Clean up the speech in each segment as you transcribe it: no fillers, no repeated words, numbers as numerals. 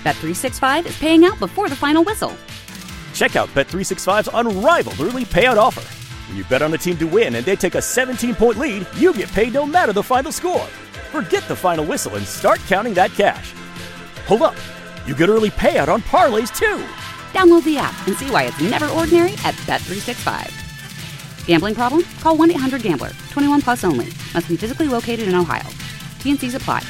Bet365 is paying out before the final whistle. Check out Bet365's unrivaled early payout offer. When you bet on a team to win and they take a 17-point lead, you get paid no matter the final score. Forget the final whistle and start counting that cash. Hold up. You get early payout on parlays, too. Download the app and see why it's never ordinary at Bet365. Gambling problem? Call 1-800-GAMBLER. 21 plus only. Must be physically located in Ohio. T&Cs apply.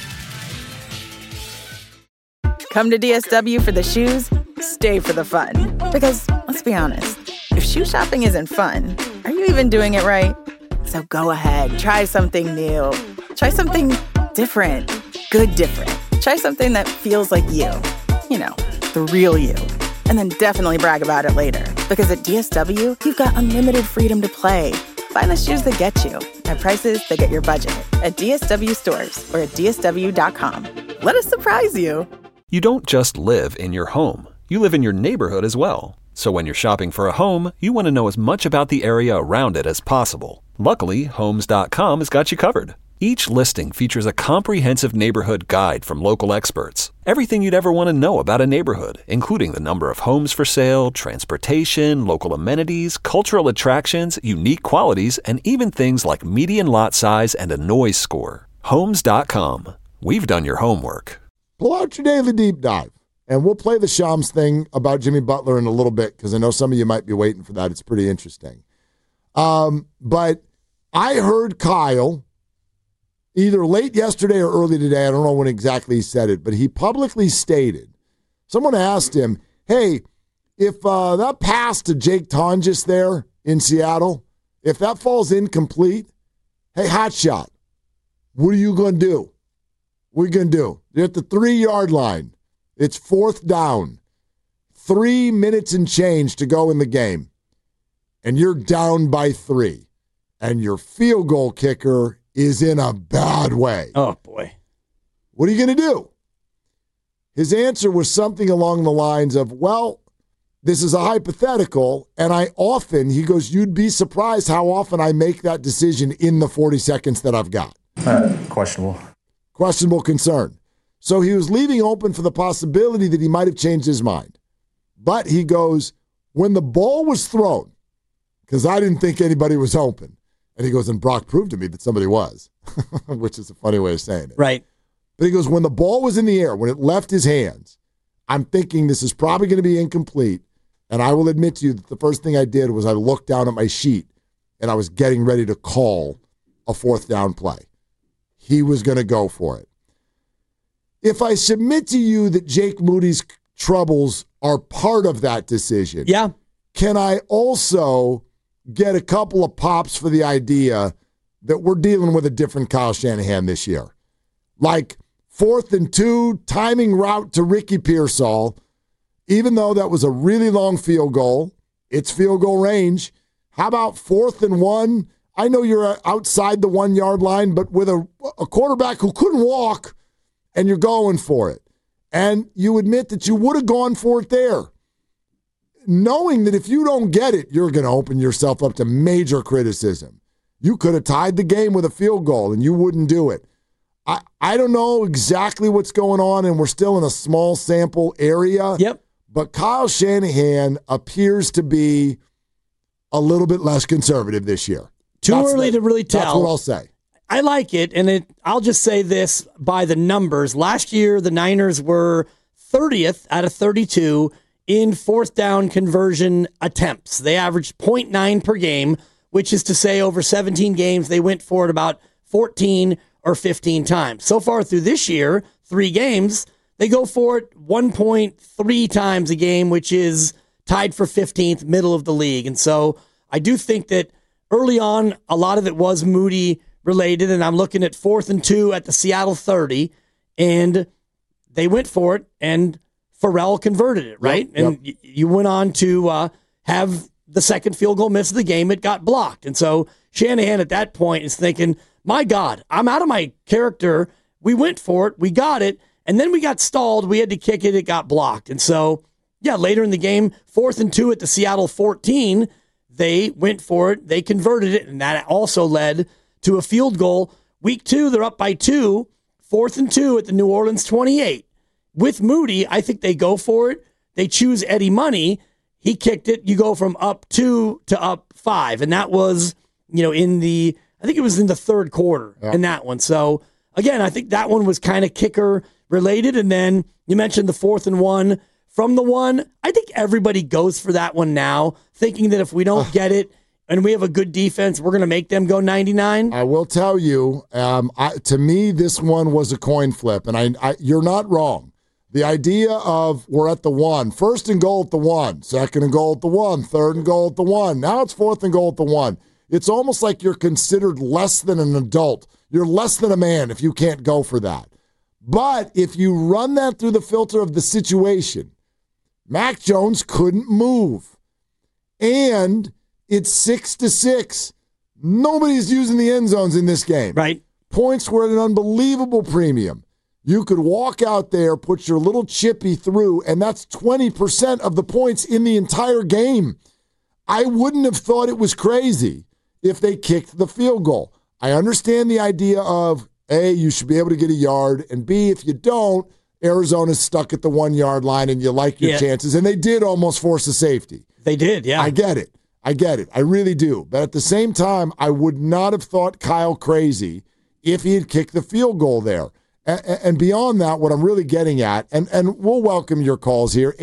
Come to DSW for the shoes, stay for the fun. Because, let's be honest, if shoe shopping isn't fun, are you even doing it right? So go ahead, try something new. Try something different. Good different. Try something that feels like you. You know, the real you. And then definitely brag about it later. Because at DSW, you've got unlimited freedom to play. Find the shoes that get you at prices that get your budget at DSW stores or at DSW.com. Let us surprise you. You don't just live in your home. You live in your neighborhood as well. So when you're shopping for a home, you want to know as much about the area around it as possible. Luckily, Homes.com has got you covered. Each listing features a comprehensive neighborhood guide from local experts. Everything you'd ever want to know about a neighborhood, including the number of homes for sale, transportation, local amenities, cultural attractions, unique qualities, and even things like median lot size and a noise score. Homes.com. We've done your homework. Pull out your daily deep dive, and we'll play the Shams thing about Jimmy Butler in a little bit because I know some of you might be waiting for that. It's pretty interesting. But I heard Kyle either late yesterday or early today. I don't know when exactly he said it, but he publicly stated, someone asked him, hey, if that pass to Jake Tonjes there in Seattle, if that falls incomplete, hey, hotshot, what are you going to do? What are you going to do? You're at the 3-yard line. It's 4th down. 3 minutes and change to go in the game. And you're down by 3. And your field goal kicker is in a bad way. Oh, boy. What are you going to do? His answer was something along the lines of, well, this is a hypothetical, and he goes, you'd be surprised how often I make that decision in the 40 seconds that I've got. Questionable concern. So he was leaving open for the possibility that he might have changed his mind. But he goes, when the ball was thrown, because I didn't think anybody was open, and he goes, and Brock proved to me that somebody was, which is a funny way of saying it. Right. But he goes, when the ball was in the air, when it left his hands, I'm thinking this is probably going to be incomplete. And I will admit to you that the first thing I did was I looked down at my sheet, and I was getting ready to call a 4th down play. He was going to go for it. If I submit to you that Jake Moody's troubles are part of that decision, yeah, can I also get a couple of pops for the idea that we're dealing with a different Kyle Shanahan this year? Like 4th and 2, timing route to Ricky Pearsall, even though that was a really long field goal, it's field goal range. How about 4th and 1? I know you're outside the 1-yard line, but with a quarterback who couldn't walk, and you're going for it. And you admit that you would have gone for it there, knowing that if you don't get it, you're going to open yourself up to major criticism. You could have tied the game with a field goal, and you wouldn't do it. I don't know exactly what's going on, and we're still in a small sample area. Yep. But Kyle Shanahan appears to be a little bit less conservative this year. Too early to really tell. That's what I'll say. I like it, and I'll just say this by the numbers. Last year, the Niners were 30th out of 32 in 4th down conversion attempts. They averaged 0.9 per game, which is to say over 17 games, they went for it about 14 or 15 times. So far through this year, 3 games, they go for it 1.3 times a game, which is tied for 15th, middle of the league. And so I do think that early on, a lot of it was Moody related, and I'm looking at 4th and 2 at the Seattle 30, and they went for it, and Farrell converted it, right? Yep. And you went on to have the second field goal miss of the game. It got blocked. And so Shanahan at that point is thinking, my God, I'm out of my character. We went for it. We got it. And then we got stalled. We had to kick it. It got blocked. And so, yeah, later in the game, 4th and 2 at the Seattle 14, they went for it. They converted it, and that also led to a field goal. Week 2, they're up by 2, 4th and 2 at the New Orleans 28. with Moody, I think they go for it. They choose Eddie Money. He kicked it. You go from up 2 to up 5. And that was, I think it was in the third quarter in that one. So, again, I think that one was kind of kicker related. And then you mentioned the 4th and 1 from the 1. I think everybody goes for that one now, thinking that if we don't get it and we have a good defense, we're going to make them go 99. I will tell you, to me, this one was a coin flip. And you're not wrong. The idea of we're at the 1, 1st and goal at the 1, 2nd and goal at the 1, 3rd and goal at the 1. Now it's 4th and goal at the 1. It's almost like you're considered less than an adult. You're less than a man if you can't go for that. But if you run that through the filter of the situation, Mac Jones couldn't move. And it's 6-6. Nobody's using the end zones in this game. Right. Points were at an unbelievable premium. You could walk out there, put your little chippy through, and that's 20% of the points in the entire game. I wouldn't have thought it was crazy if they kicked the field goal. I understand the idea of, A, you should be able to get a yard, and B, if you don't, Arizona's stuck at the 1-yard line and you like your chances. And they did almost force a safety. They did, yeah. I get it. I really do. But at the same time, I would not have thought Kyle crazy if he had kicked the field goal there. And beyond that, what I'm really getting at, and we'll welcome your calls here,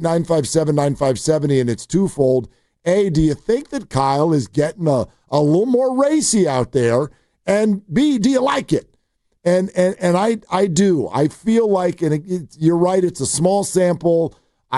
888-957-9570, and it's twofold. A, do you think that Kyle is getting a little more racy out there? And B, do you like it? And I do. I feel like, and you're right, it's a small sample.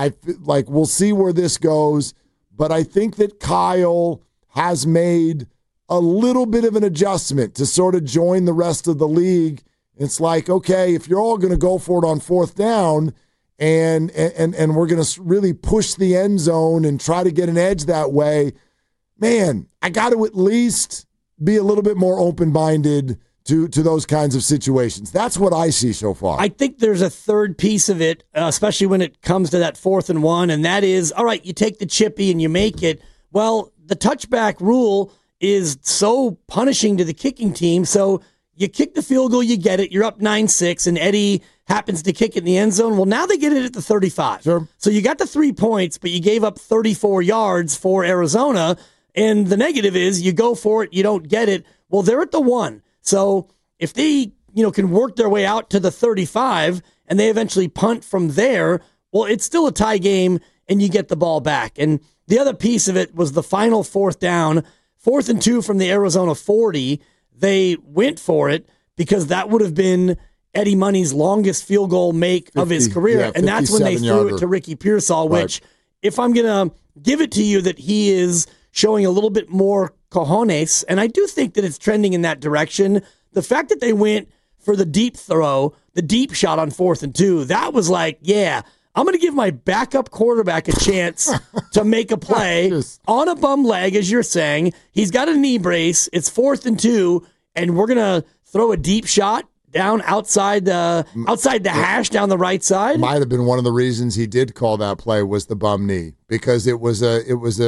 We'll see where this goes. But I think that Kyle has made a little bit of an adjustment to sort of join the rest of the league. It's like, okay, if you're all going to go for it on 4th down and we're going to really push the end zone and try to get an edge that way, man, I got to at least be a little bit more open-minded to those kinds of situations. That's what I see so far. I think there's a third piece of it, especially when it comes to that 4th and 1, and that is, all right, you take the chippy and you make it. Well, the touchback rule is so punishing to the kicking team, so you kick the field goal, you get it, you're up 9-6, and Eddie happens to kick it in the end zone. Well, now they get it at the 35. Sure. So you got the 3 points, but you gave up 34 yards for Arizona, and the negative is you go for it, you don't get it. Well, they're at the 1. So if they can work their way out to the 35 and they eventually punt from there, well, it's still a tie game, and you get the ball back. And the other piece of it was the final 4th down, 4th and 2 from the Arizona 40. They went for it because that would have been Eddie Money's longest field goal make of his career. And that's when they threw it to Ricky Pearsall, which, if I'm going to give it to you that he is showing a little bit more cojones, and I do think that it's trending in that direction, the fact that they went for the deep throw, the deep shot on 4th and 2, that was like, yeah, I'm going to give my backup quarterback a chance to make a play on a bum leg, as you're saying. He's got a knee brace. It's 4th and 2, and we're going to throw a deep shot down outside the hash down the right side. Might have been one of the reasons he did call that play was the bum knee, because it was a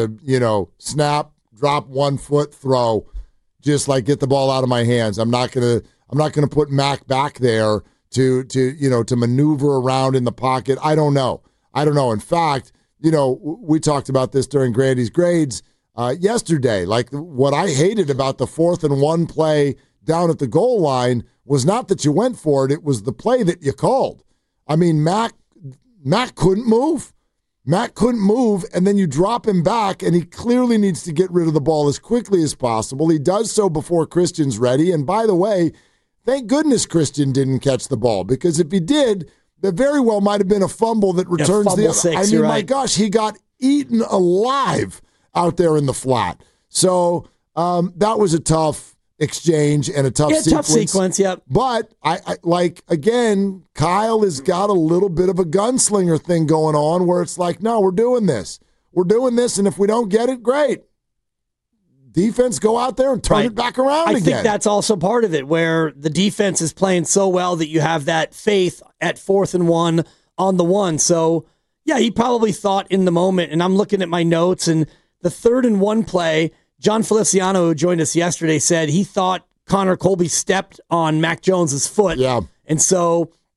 snap, drop 1 foot, throw, just like get the ball out of my hands. I'm not gonna put Mac back there to maneuver around in the pocket. I don't know. In fact, we talked about this during Grandy's grades yesterday. Like, what I hated about the 4th and 1 play down at the goal line was not that you went for it, it was the play that you called. I mean, Mac couldn't move. Mac couldn't move, and then you drop him back, and he clearly needs to get rid of the ball as quickly as possible. He does so before Christian's ready, and by the way, thank goodness Christian didn't catch the ball, because if he did, there very well might have been a fumble that returns fumble six, I mean, my gosh, he got eaten alive out there in the flat. So that was a tough exchange and a tough sequence. Tough sequence, yep. But again, Kyle has got a little bit of a gunslinger thing going on where it's like, no, we're doing this, and if we don't get it, great. Defense, go out there and turn it back around again. I think that's also part of it, where the defense is playing so well that you have that faith at 4th and 1 on the 1. So, yeah, he probably thought in the moment, and I'm looking at my notes, and the 3rd and 1 play, John Feliciano, who joined us yesterday, said he thought Connor Colby stepped on Mac Jones's foot. Yeah. And so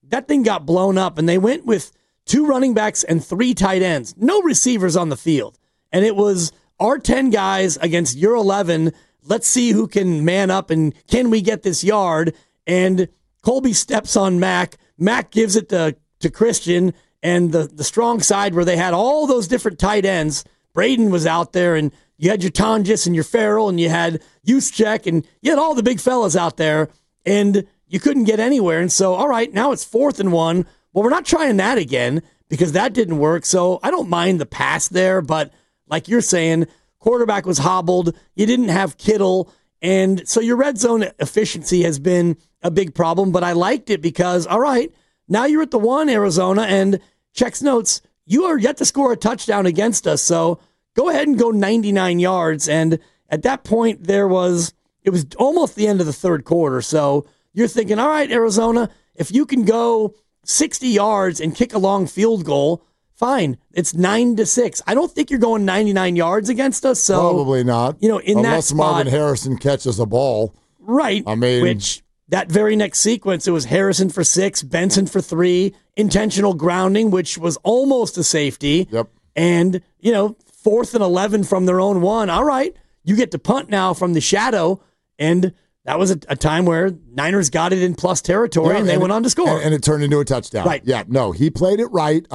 that thing got blown up, and they went with 2 running backs and 3 tight ends. No receivers on the field. And it was our 10 guys against your 11. Let's see who can man up and can we get this yard? And Colby steps on Mac. Mac gives it to Christian, and the strong side where they had all those different tight ends. Braden was out there, and you had your Tonjes and your Farrell, and you had Juszczyk, and you had all the big fellas out there, and you couldn't get anywhere. And so, all right, now it's 4th and 1. Well, we're not trying that again because that didn't work. So I don't mind the pass there, but like you're saying, quarterback was hobbled. You didn't have Kittle, and so your red zone efficiency has been a big problem. But I liked it because, all right, now you're at the 1, Arizona, and checks notes, you are yet to score a touchdown against us. So go ahead and go 99 yards. And at that point, it was almost the end of the 3rd quarter. So you're thinking, all right, Arizona, if you can go 60 yards and kick a long field goal, fine. It's 9-6. I don't think you're going 99 yards against us. So probably not. Unless Marvin Harrison catches a ball. Right. I mean, which that very next sequence, it was Harrison for 6, Benson for 3, intentional grounding, which was almost a safety. Yep. And, 4th and 11 from their own 1. All right. You get to punt now from the shadow, and that was a time where Niners got it in plus territory, and they went on to score. And it turned into a touchdown. Right. Yeah, no, he played it right,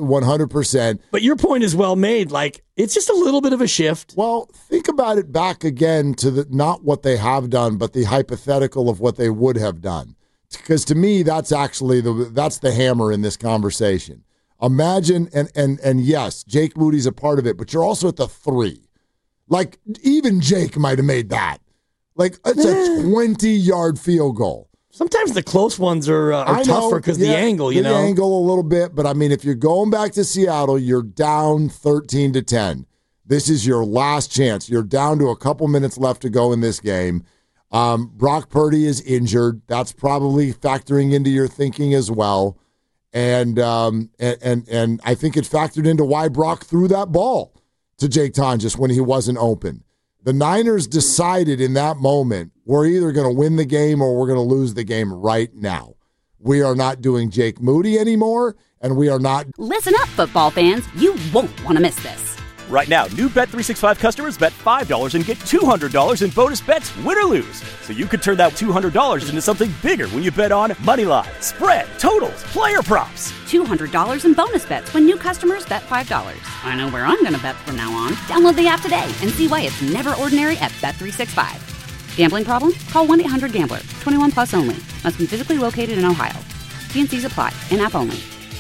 100%. But your point is well made. Like, it's just a little bit of a shift. Well, think about it back again to not what they have done, but the hypothetical of what they would have done. Because to me, that's actually that's the hammer in this conversation. Imagine, and yes, Jake Moody's a part of it, but you're also at the 3. Like, even Jake might have made that. Like, it's a 20-yard field goal. Sometimes the close ones are tougher because the angle, The angle a little bit, but I mean, if you're going back to Seattle, you're down 13-10. This is your last chance. You're down to a couple minutes left to go in this game. Brock Purdy is injured. That's probably factoring into your thinking as well. And I think it factored into why Brock threw that ball to Jake Tonjes when he wasn't open. The Niners decided in that moment, we're either going to win the game or we're going to lose the game right now. We are not doing Jake Moody anymore, and we are not. Listen up, football fans. You won't want to miss this. Right now, new Bet365 customers bet $5 and get $200 in bonus bets, win or lose. So you could turn that $200 into something bigger when you bet on moneyline, spread, totals, player props. $200 in bonus bets when new customers bet $5. I know where I'm going to bet from now on. Download the app today and see why it's never ordinary at Bet365. Gambling problem? Call 1-800-GAMBLER. 21 plus only. Must be physically located in Ohio. T&Cs apply. In-app only.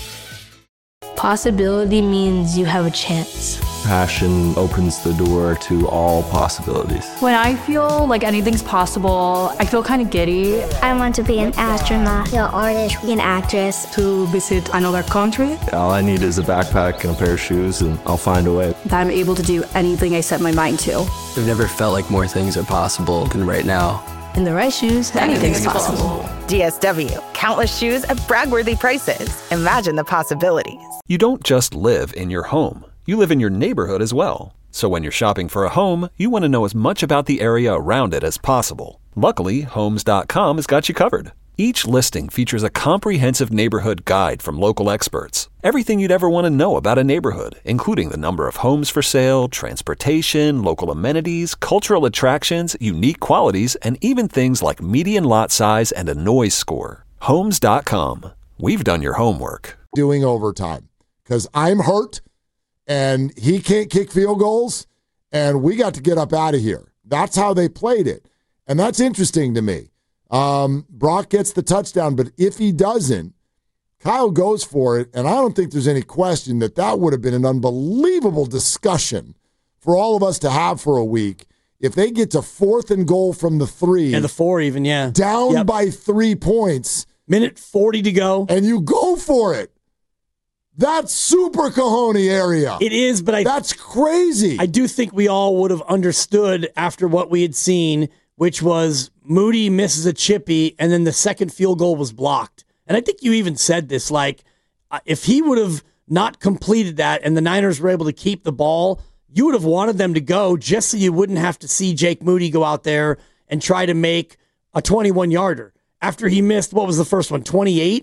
Possibility means you have a chance. Passion opens the door to all possibilities. When I feel like anything's possible, I feel kind of giddy. I want to be an astronaut, an artist, an actress. To visit another country. All I need is a backpack and a pair of shoes, and I'll find a way. That I'm able to do anything I set my mind to. I've never felt like more things are possible than right now. In the right shoes, anything's possible. DSW, countless shoes at brag-worthy prices. Imagine the possibilities. You don't just live in your home. You live in your neighborhood as well. So when you're shopping for a home, you want to know as much about the area around it as possible. Luckily, Homes.com has got you covered. Each listing features a comprehensive neighborhood guide from local experts. Everything you'd ever want to know about a neighborhood, including the number of homes for sale, transportation, local amenities, cultural attractions, unique qualities, and even things like median lot size and a noise score. Homes.com. We've done your homework. Doing overtime because I'm hurt and he can't kick field goals and we got to get up out of here. That's how they played it. And that's interesting to me. Brock gets the touchdown, but if he doesn't, Kyle goes for it, and I don't think there's any question that would have been an unbelievable discussion for all of us to have for a week. If they get to 4th and goal from the 3. And the 4 even, yeah. Down by 3 points. Minute 40 to go. And you go for it. That's super cojones area. It is, but that's crazy. I do think we all would have understood after what we had seen, which was Moody misses a chippy, and then the second field goal was blocked. And I think you even said this, like, if he would have not completed that and the Niners were able to keep the ball, you would have wanted them to go just so you wouldn't have to see Jake Moody go out there and try to make a 21-yarder. After he missed, what was the first one, 28?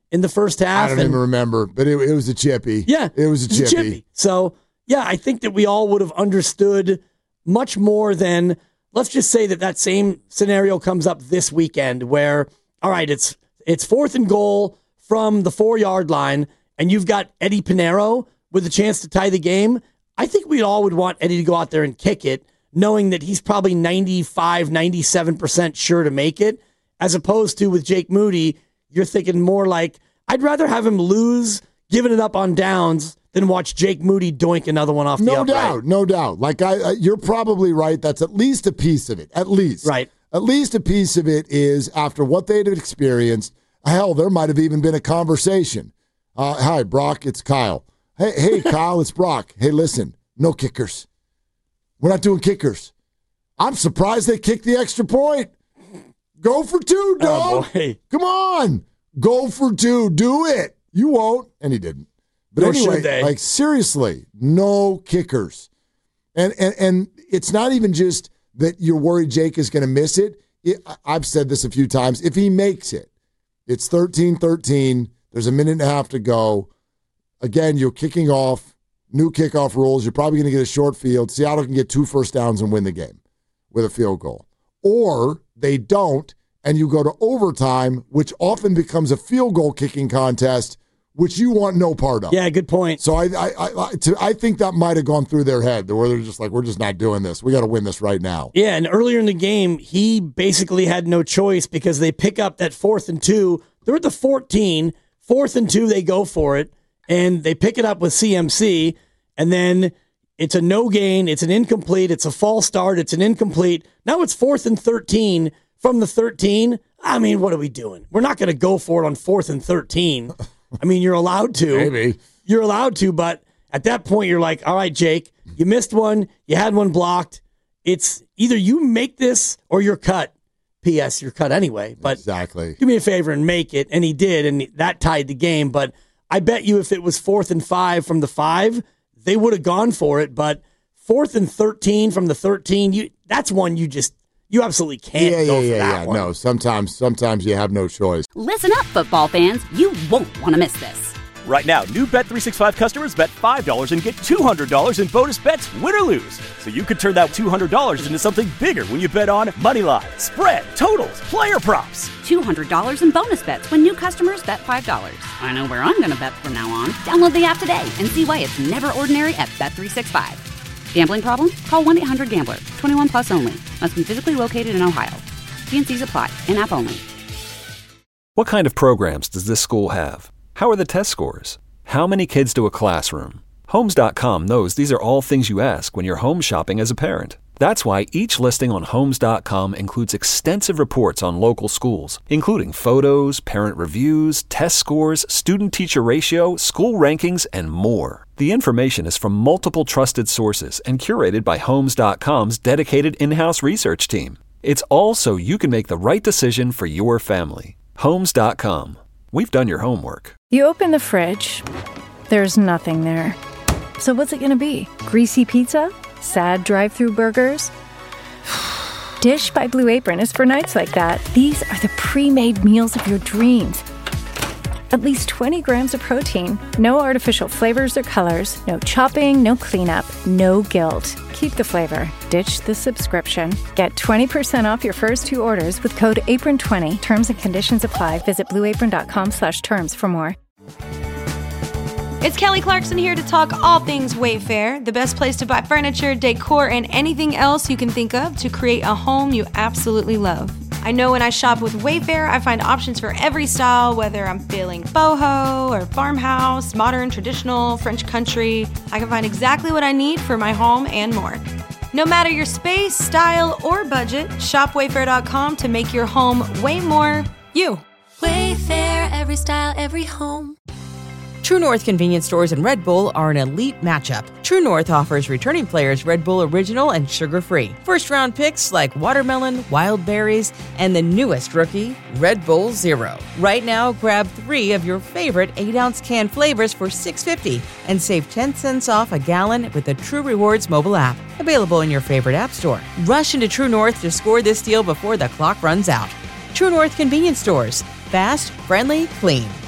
in the first half. I don't even remember, but it was a chippy. Yeah. It was a chippy. So, yeah, I think that we all would have understood much more than, let's just say that same scenario comes up this weekend where, all right, it's 4th and goal from the 4-yard line, and you've got Eddie Pinheiro with a chance to tie the game. I think we all would want Eddie to go out there and kick it, knowing that he's probably 95, 97% sure to make it, as opposed to with Jake Moody, you're thinking more like, I'd rather have him lose giving it up on downs than watch Jake Moody doink another one off the upright. No doubt. Like, you're probably right. That's at least a piece of it. At least. Right. At least a piece of it is after what they'd experienced. Hell, there might have even been a conversation. Hi, Brock, it's Kyle. Hey, Kyle, it's Brock. Hey, listen, no kickers. We're not doing kickers. I'm surprised they kicked the extra point. Go for 2, dog. Come on. Go for 2. Do it. You won't. And he didn't. But anyway, like, seriously, no kickers. And it's not even just that you're worried Jake is going to miss it. I've said this a few times. If he makes it, it's 13-13. There's a minute and a half to go. Again, you're kicking off, new kickoff rules. You're probably going to get a short field. Seattle can get 2 first downs and win the game with a field goal. Or they don't, and you go to overtime, which often becomes a field goal kicking contest, which you want no part of. Yeah, good point. So I think that might have gone through their head, where they're just like, we're just not doing this. We got to win this right now. Yeah, and earlier in the game, he basically had no choice because they pick up that 4th and 2. They're at the 14. 4th and 2, they go for it, and they pick it up with CMC, and then it's a no gain, it's an incomplete, it's a false start, it's an incomplete. Now it's 4th and 13 from the 13. I mean, what are we doing? We're not going to go for it on 4th and 13. I mean, you're allowed to. Maybe. You're allowed to, but at that point, you're like, all right, Jake, you missed one, you had one blocked. It's either you make this or you're cut. P.S. You're cut anyway. But exactly. Do me a favor and make it. And he did, and that tied the game. But I bet you if it was 4th and 5 from the 5, they would have gone for it. But 4th and 13 from the 13, that's one you absolutely can't go for that one. No, sometimes you have no choice. Listen up, football fans. You won't want to miss this. Right now, new Bet365 customers bet $5 and get $200 in bonus bets, win or lose. So you could turn that $200 into something bigger when you bet on money line, spread, totals, player props. $200 in bonus bets when new customers bet $5. I know where I'm going to bet from now on. Download the app today and see why it's never ordinary at Bet365. Gambling problem? Call 1-800-GAMBLER. 21 plus only. Must be physically located in Ohio. T&Cs apply. In-app only. What kind of programs does this school have? How are the test scores? How many kids to a classroom? Homes.com knows these are all things you ask when you're home shopping as a parent. That's why each listing on Homes.com includes extensive reports on local schools, including photos, parent reviews, test scores, student-teacher ratio, school rankings, and more. The information is from multiple trusted sources and curated by Homes.com's dedicated in-house research team. It's all so you can make the right decision for your family. Homes.com. We've done your homework. You open the fridge. There's nothing there. So what's it going to be? Greasy pizza? Sad drive-through burgers? Dish by Blue Apron is for nights like that. These are the pre-made meals of your dreams. At least 20 grams of protein, no artificial flavors or colors, no chopping, no cleanup, no guilt. Keep the flavor. Ditch the subscription. Get 20% off your first 2 orders with code APRON20. Terms and conditions apply. Visit blueapron.com/terms for more. It's Kelly Clarkson here to talk all things Wayfair, the best place to buy furniture, decor, and anything else you can think of to create a home you absolutely love. I know when I shop with Wayfair, I find options for every style, whether I'm feeling boho or farmhouse, modern, traditional, French country. I can find exactly what I need for my home and more. No matter your space, style, or budget, shop Wayfair.com to make your home way more you. Wayfair, every style, every home. True North convenience stores and Red Bull are an elite matchup. True North offers returning players Red Bull Original and sugar-free. First-round picks like watermelon, wild berries, and the newest rookie, Red Bull Zero. Right now, grab 3 of your favorite 8-ounce can flavors for $6.50 and save 10 cents off a gallon with the True Rewards mobile app. Available in your favorite app store. Rush into True North to score this deal before the clock runs out. True North convenience stores. Fast, friendly, clean.